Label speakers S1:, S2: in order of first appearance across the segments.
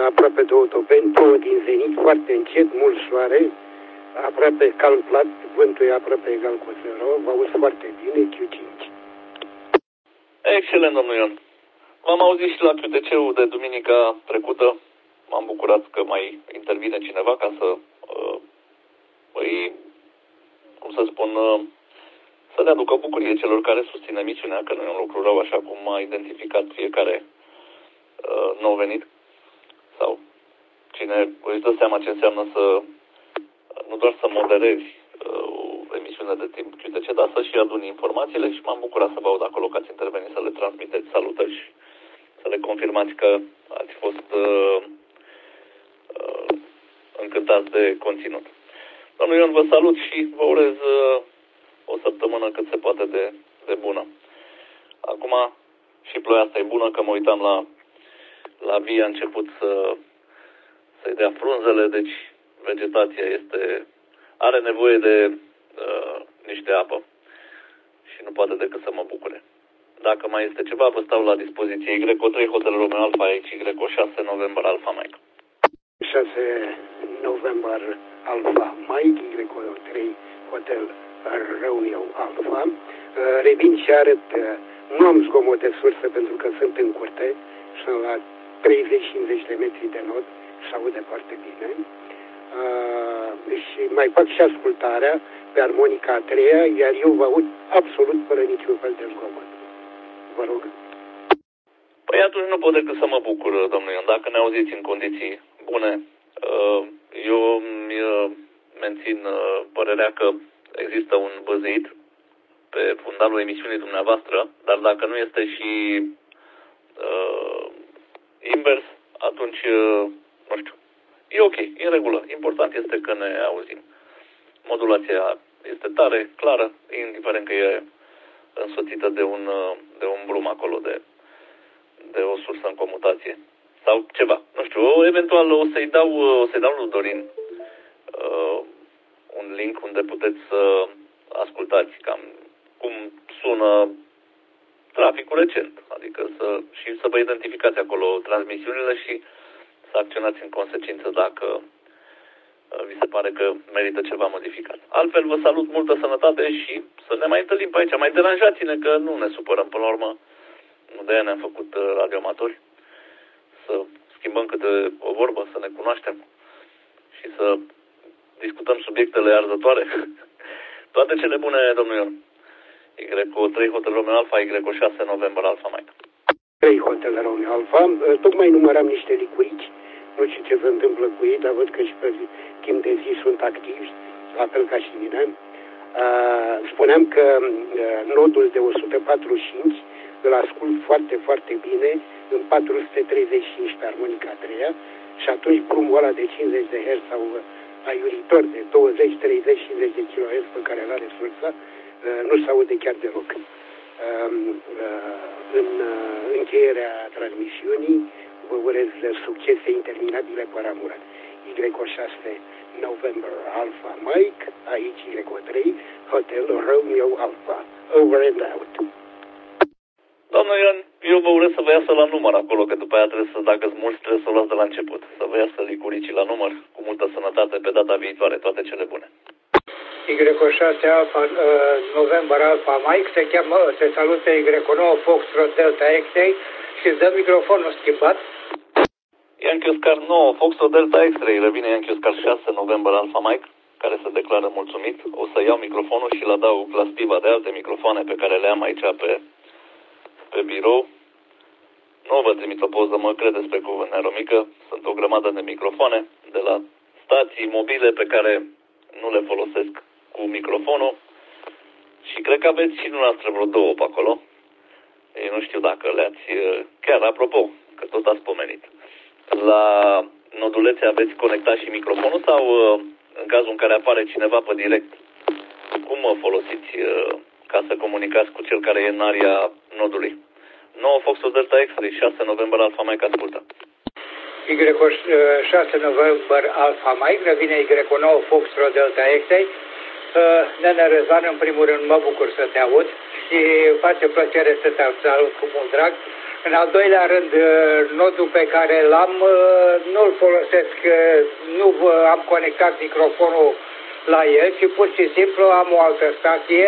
S1: aproape de Otopeni, plouă din zenit, foarte încet, mult soare, aproape calm plat, vântul e aproape egal cu 0, vă auzi foarte bine, Q5.
S2: Excelent, domnul Ion. V-am auzit și la QTC-ul de duminica trecută. M-am bucurat că mai intervine cineva ca să să ne aducă bucurie celor care susțin emisiunea, că nu e un lucru rău, așa cum a identificat fiecare nou venit sau cine își dă seama ce înseamnă să nu doar să moderezi o emisiune de timp QTC, dar să și aduni informațiile și m-am bucurat să vă aud acolo că ați intervenit, să le transmiteți salutări și să le confirmați că ați fost încântați de conținut. Domnul Ion, vă salut și vă urez o săptămână cât se poate de bună. Acum și ploaia asta e bună, că mă uitam la vii, a început să-i dea frunzele, deci vegetația are nevoie de niște apă și nu poate decât să mă bucure. Dacă mai este ceva, vă stau la dispoziție. Y3 Hotel Romeo Alfa aici, Y6 November Alfa Mike.
S1: 6 November Alfa Mike, Y3 Hotel Romeo Alfa. Revin și arăt, nu am zgomot de sursă pentru că sunt în curte, sunt la 30-50 de metri de nod, se aude foarte bine. Și mai fac și ascultarea pe armonica a treia, iar eu vă aud absolut fără niciun fel de zgomot. Vă rog.
S2: Păi atunci nu pot decât să mă bucur, domnul Ion, dacă ne auziți în condiții bune. Eu mențin părerea că există un băzeit pe fundalul emisiunii dumneavoastră, dar dacă nu este și invers, atunci, nu știu, e ok, e în regulă. Important este că ne auzim. Modulația este tare, clară, indiferent că e însoțită de un brum acolo, de o sursă în comutație. Sau ceva, nu știu, eventual o să-i dau lui Dorin un link unde puteți să ascultați cam cum sună traficul recent, adică să vă identificați acolo transmisiunile și să acționați în consecință dacă vi se pare că merită ceva modificat. Altfel vă salut, multă sănătate și să ne mai întâlnim pe aici. Mai deranjați-ne că nu ne supărăm până la urmă. Nu de aia ne-am făcut radioamatori. Să schimbăm câte o vorbă, să ne cunoaștem și să discutăm subiectele arzătoare. Toate cele bune, domnul Ion. Y3 Hotel Romeo Alfa, Y6 November Alfa Mike.
S1: 3 Hotel Romeo Alfa. Tocmai număram niște licurici. Nu știu ce se întâmplă cu ei, dar văd că și pe timp de zi sunt activi, la fel ca și mine. Spuneam că nodul de 145 îl ascult foarte, foarte bine în 435 pe armonica a treia și atunci brumul ăla de 50 de Hz sau aiuritor de 20, 30, 50 de kHz pe care îl are sursa, nu se aude chiar deloc. În încheierea transmisiunii vă urez succese interminabile pe ramură. Y6 November Alpha Mike, aici Y3 Hotel Romeo Alpha. Over and out.
S2: Domnul Ion, eu vă urez să vă iasă la număr acolo, că după aia trebuie să, dacă sunt mulți, trebuie să o luați de la început. Să vă iasă licuricii la număr, cu multă sănătate pe data viitoare, toate cele bune.
S3: Y6 Alpha November Alpha Mike, se salută Y9 Foxtrot Delta X-Ray și îți dă microfonul schimbat.
S2: Yankee Oscar 9 Foxtrot Delta X-Ray, revine Yankee Oscar 6 November Alpha Mike, care se declară mulțumit. O să iau microfonul și îl adaug la stiva de alte microfoane pe care le am aici pe birou. Nu vă trimit o poză, mă credeți pe cuvânt, Neromică. Sunt o grămadă de microfoane de la stații mobile pe care nu le folosesc cu microfonul și cred că aveți și dumneavoastră vreo două pe acolo. Eu nu știu dacă le-ați... Chiar, apropo, că tot ați pomenit. La nodulețe aveți conectat și microfonul sau în cazul în care apare cineva pe direct, cum folosiți ca să comunicați cu cel care e în aria nodului? 9 Foxtrot Delta X-Ray, 6 November Alpha Mike, ascultă.
S3: Y6 November Alpha Mike, revine Y9 Foxtrot Delta X-Ray. Nene Răzvan, în primul rând mă bucur să te aud și face plăcere să te salut cu mult drag. În al doilea rând, nodul pe care l-am, nu-l folosesc, nu am conectat microfonul la el, ci pur și simplu am o altă stație,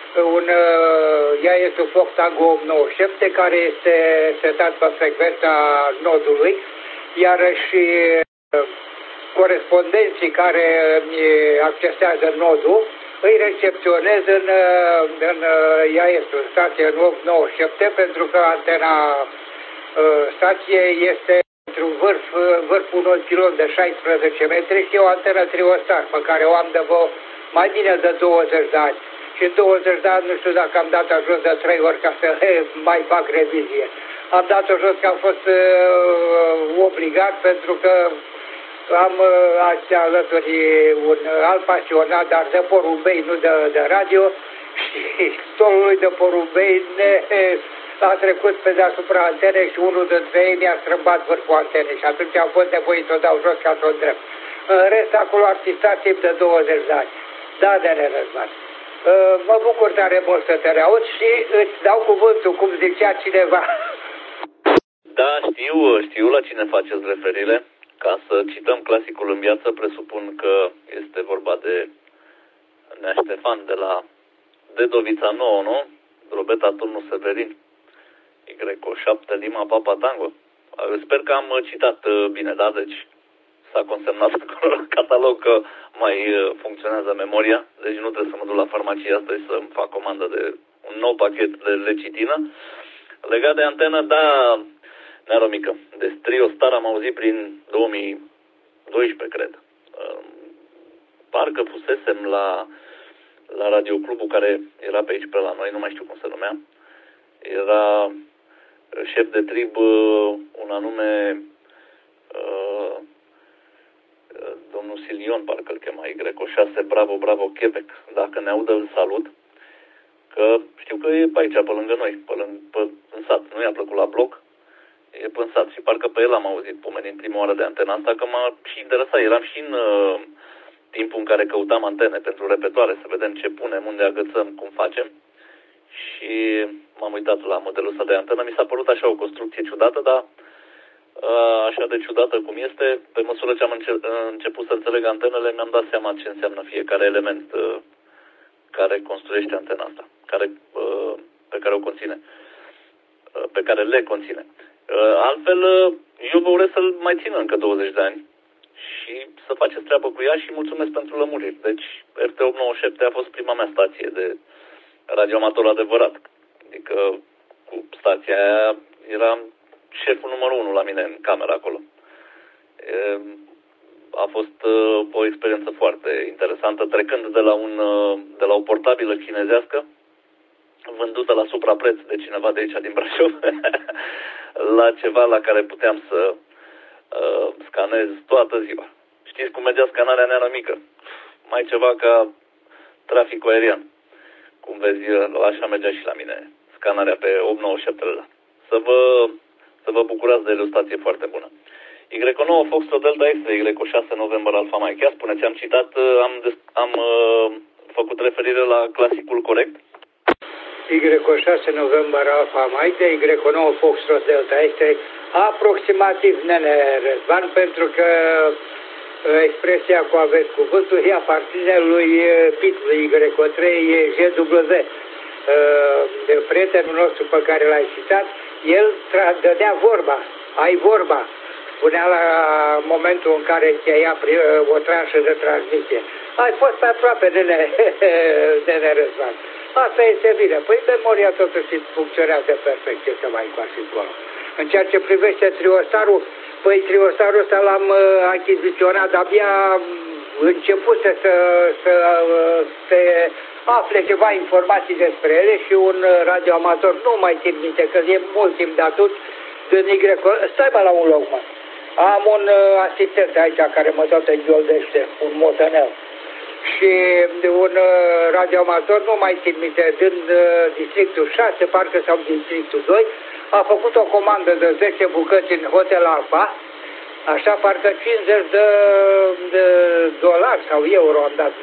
S3: ea este un Fox Tango 897 care este setat pe frecvența nodului, iar și corespondenții care accesează nodul îi recepționez ea este o stație 897 pentru că antena stației este într-un vârful unui pilon de 16 metri și o antenă triostar pe care o am de mai bine de 20 de ani. Și în 20 de ani nu știu dacă am dat-o jos de 3 ori ca să mai fac revizie. Am dat-o jos că am fost obligat pentru că am azi alături un alt pasionat, dar de porumbei, nu de radio, și stolului de porumbei a trecut pe deasupra antenei și unul dintre ei mi-a strâmbat vârful antenei și atunci am fost nevoit să o dau jos ca să o îndrept. În rest, acolo ar fi stat timp de 20 de ani. Da, Dene Răzvan. Mă bucur tare mult să te reaud și îți dau cuvântul, cum zicea cineva.
S2: Da, știu la cine faceți referire. Ca să cităm clasicul în viață, presupun că este vorba de Nea Ștefan de la Dedovița 9, nu? Drobeta Turnul Severin, Y7 Lima Papa Tango. Sper că am citat bine, da? Deci s-a consemnat acolo la catalog că mai funcționează memoria, deci nu trebuie să mă duc la farmacie astăzi să-mi fac comandă de un nou pachet de lecitină. Legat de antenă, da, Nearo mică. De Trio Star am auzit prin 2012, cred. Parcă fusesem la radioclubul care era pe aici, pe la noi, nu mai știu cum se numea. Era șef de trib un anume domnul Silion, parcă îl chema, Y6 Bravo Quebec. Dacă ne audă, îl salut. Că știu că e pe aici, pe lângă noi, în sat. Nu i-a plăcut la bloc. E pe sat și parcă pe el am auzit pomenind prima oară de antena asta, că m-a și interesat. Eram și în timpul în care căutam antene pentru repetoare, să vedem ce punem, unde agățăm, cum facem. Și m-am uitat la modelul ăsta de antenă. Mi s-a părut așa o construcție ciudată, dar așa de ciudată cum este, pe măsură ce am început să înțeleg antenele, mi-am dat seama ce înseamnă fiecare element care construiește antena asta, pe care o conține, pe care le conține. Altfel, eu vă urez să-l mai țin încă 20 de ani și să faceți treabă cu ea și mulțumesc pentru lămuriri. Deci, RT897 a fost prima mea stație de radioamator adevărat. Adică, cu stația aia eram șeful numărul 1 la mine în camera acolo. A fost o experiență foarte interesantă, trecând de la o portabilă chinezească, vândută la suprapreț de cineva de aici din Brașov, la ceva la care puteam să scanez toată ziua. Știți cum mergea scanarea Neana mică? Mai ceva ca traficul aerian. Cum vezi, așa mergea și la mine scanarea pe 897-lea. Să vă bucurați de o stație foarte bună. Y9 Foxtrot Delta X-Ray, Y6 November Alpha Mike. Chiar spuneți, am citat, am făcut referire la clasicul corect?
S3: Y6 November Alpha Mike, Y9 Foxtrot Delta X-Ray, aproximativ Nene Răzvan, pentru că expresia cu aveți cuvântul ea aparține lui Pitului Y3 GW. Prietenul nostru pe care l-ai citat, el dădea vorba, ai vorba, spunea la momentul în care încheia o tranșă de transmisie. Ai fost pe aproape, Nene Răzvan. Asta este bine. Păi memoria totuși funcționează perfect, ce să mai încoace acolo. În ceea ce privește triostarul, păi triostarul ăsta l-am achiziționat, abia început să se afle ceva informații despre ele și un radioamator, nu mai țin minte, că e mult timp de atunci, din Y. Stai mă la un loc, mă. Am un asistent aici care mă tot înghioldește, un motănel. Și un radioamator, nu mai țin minte, din districtul 6, parcă sau din districtul 2, a făcut o comandă de 10 bucăți în Hotel Alfa, așa, parcă 50 de dolari sau euro am dat,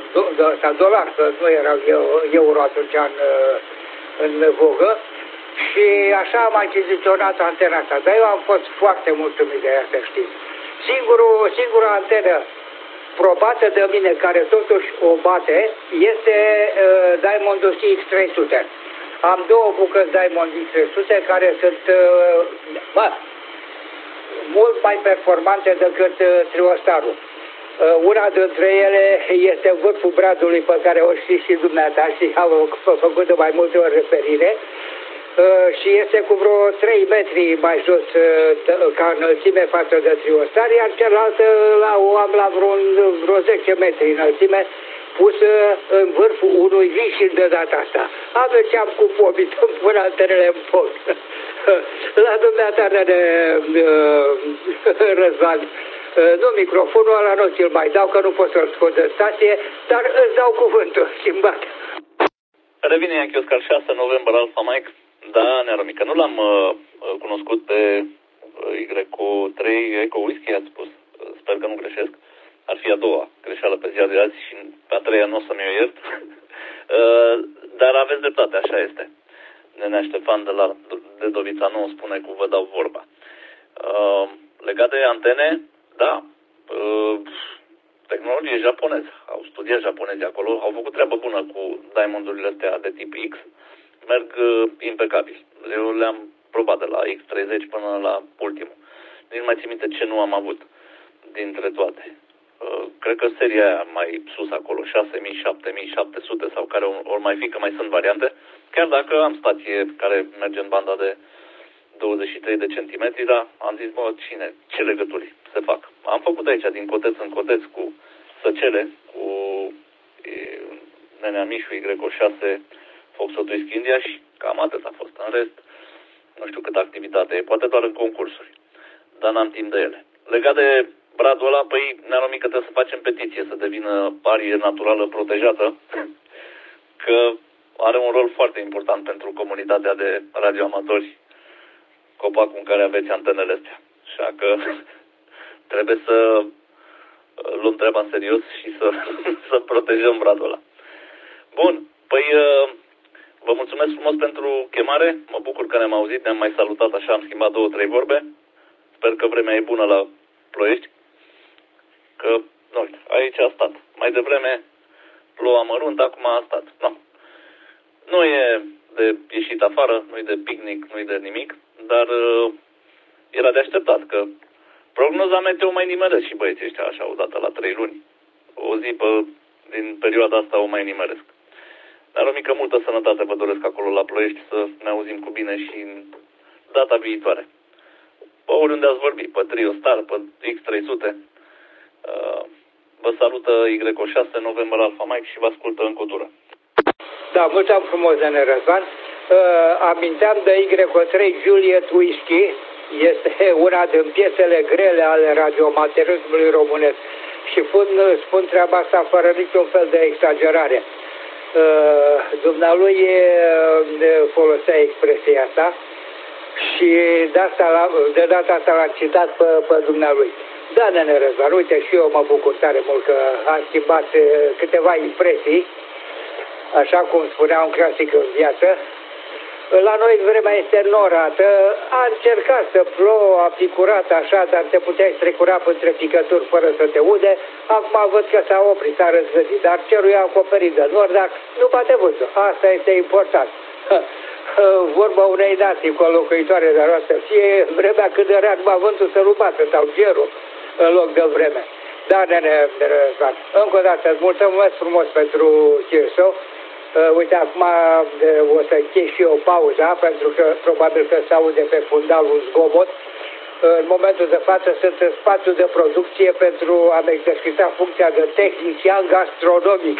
S3: sau dolari, că nu erau euro atunci în vogă, Și așa am achiziționat antena asta. Dar eu am fost foarte mulțumit de ea, să știți. Singura antenă probată de mine, care totuși o bate, este Diamond X300. Am două bucăți Diamond X300 care sunt mult mai performante decât Triostarul. Una dintre ele este vârful bradului pe care o știți și dumneata și am făcut de mai multe ori referire. Și este cu vreo 3 metri mai jos ca înălțime față de Triostar, iar cealaltă o am la vreo 10 metri înălțime, pusă în vârful unui vișin de data asta. Am cu pomit, îmi pun antenele în foc. La dumneata, Răzvan, nu microfonul ăla nu ți-l mai dau, că nu pot să-l scot de stație, dar îți dau cuvântul și îmi bate.
S2: Revine Yankee Oscar 6, November Alpha Mike. Da, Nearomica, nu l-am cunoscut pe Y3 Eco Whisky, ați spus. Sper că nu greșesc. Ar fi a doua greșeală pe ziua de azi și pe a treia nu o să-mi o iert. Dar aveți dreptate, așa este. Nenea Ștefan de Dovița nu spune cu vă dau vorba. Legat de antene, da, tehnologie japoneză. Au studiat japonezii acolo, au făcut treabă bună cu diamondurile astea de tip X. Merg impecabil. Eu le-am probat de la X30 până la ultimul. Nici nu mai țin minte ce nu am avut dintre toate. Cred că seria aia mai sus acolo, 6000, 7700 sau care ori mai fi, că mai sunt variante. Chiar dacă am stație care merge în banda de 23 de centimetri, dar am zis, bă, ce legături se fac? Am făcut aici, din coteț în coteț, cu săcele, cu Nenea Mișu, Y6, Foxtrot Whisky India și cam atât a fost. În rest, nu știu câtă activitate e, poate doar în concursuri, dar n-am timp de ele. Legat de bradul ăla, păi, Nearomică, trebuie să facem petiție să devină arie naturală protejată, că are un rol foarte important pentru comunitatea de radioamatori, copacul în care aveți antenele astea. Așa că trebuie să luăm treaba în serios și să protejăm bradul ăla. Bun, păi vă mulțumesc frumos pentru chemare, mă bucur că ne-am auzit, ne-am mai salutat așa, am schimbat 2-3 vorbe. Sper că vremea e bună la Ploiești, că, nu știu, aici a stat. Mai devreme ploua mărunt, acum a stat. No. Nu e de ieșit afară, nu e de picnic, nu e de nimic, dar era de așteptat că prognoza meteo mai nimeresc și băieții ăștia așa odată la 3 luni. O zi din perioada asta o mai nimeresc. Dar o mică multă sănătate vă doresc acolo la Ploiești, să ne auzim cu bine și în data viitoare. Pe oriunde ați vorbit, pe Triostar, pe X300, vă salută Y6 November Alpha Mike și vă ascultă în cotură.
S3: Da, mulțumesc frumos, Dene Răzvan. Aminteam de Y3 Juliet Whisky, este una din piesele grele ale radioamaterismului românesc și spun treaba asta fără niciun fel de exagerare. Dumnealui folosea expresia asta și de data asta l-am citat pe dumnealui. Da, Nene Răzvan, uite, și eu mă bucur tare mult că am schimbat câteva impresii, așa cum spunea un clasic în viață. La noi vremea este norată, a încercat să plouă, a picurat așa, dar te puteai strecura între picături fără să te ude. Acum văd că s-a oprit, s-a răzvătit, dar cerul e acoperit de nord, dar nu bate vântul. Asta este important. Vorba unei nații conlocuitoare de noastră, fie vremea cât de rea, numai vântul să nu bată, sau cerul în loc de vreme. Da, Nene Răzvan, încă o dată, îți mulțumesc frumos pentru CSO. Uite, acum o să închei și eu pauza, pentru că probabil că se aude pe fundal un zgomot. În momentul de față sunt în spațiu de producție pentru a-mi exercita funcția de tehnician gastronomic.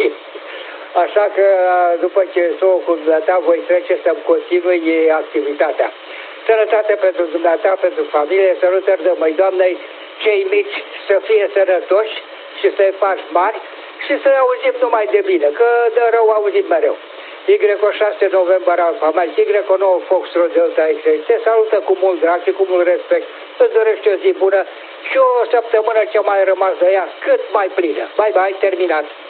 S3: Așa că după ce s-o cu dumneata voi trece să-mi continui activitatea. Sănătate pentru dumneata, pentru familie, sărutări de măi Doamnei, cei mici să fie sănătoși și să-i faci mari și să auzim numai de bine, că de rău auzim mereu. Y6 November Alpha Mike, Y9 Foxtrot Delta X3, te salută cu mult drag și cu mult respect, îți dorește o zi bună și o săptămână ce mai rămas de ea cât mai plină. Bye bye, terminat.